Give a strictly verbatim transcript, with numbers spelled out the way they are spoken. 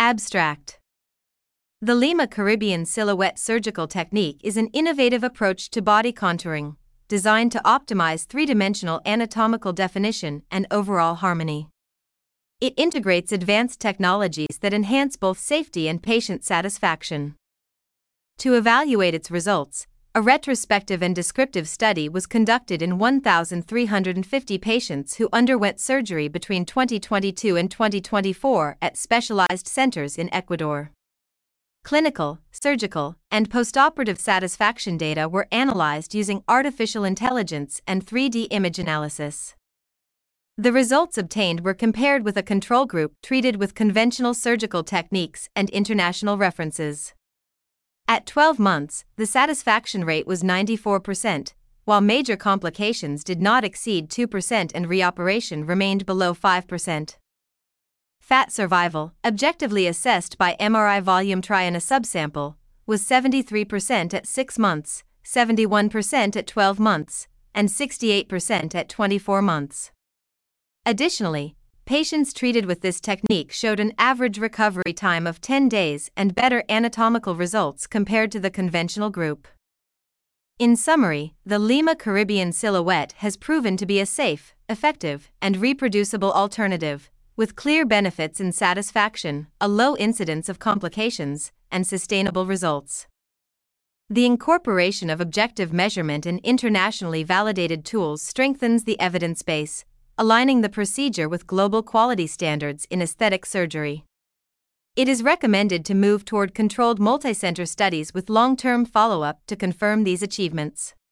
Abstract. The Lima Caribbean Silhouette surgical technique is an innovative approach to body contouring, designed to optimize three-dimensional anatomical definition and overall harmony. It integrates advanced technologies that enhance both safety and patient satisfaction. To evaluate its results, a retrospective and descriptive study was conducted in one thousand three hundred fifty patients who underwent surgery between twenty twenty-two and twenty twenty-four at specialized centers in Ecuador. Clinical, surgical, and postoperative satisfaction data were analyzed using artificial intelligence and three D image analysis. The results obtained were compared with a control group treated with conventional surgical techniques and international references. At twelve months, the satisfaction rate was ninety-four percent, while major complications did not exceed two percent and reoperation remained below five percent. Fat survival, objectively assessed by M R I volumetry in a subsample, was seventy-three percent at six months, seventy-one percent at twelve months, and sixty-eight percent at twenty-four months. Additionally, patients treated with this technique showed an average recovery time of ten days and better anatomical results compared to the conventional group. In summary, the Lima Caribbean Silhouette has proven to be a safe, effective, and reproducible alternative, with clear benefits in satisfaction, a low incidence of complications, and sustainable results. The incorporation of objective measurement and internationally validated tools strengthens the evidence base, aligning the procedure with global quality standards in aesthetic surgery. It is recommended to move toward controlled multicenter studies with long-term follow-up to confirm these achievements.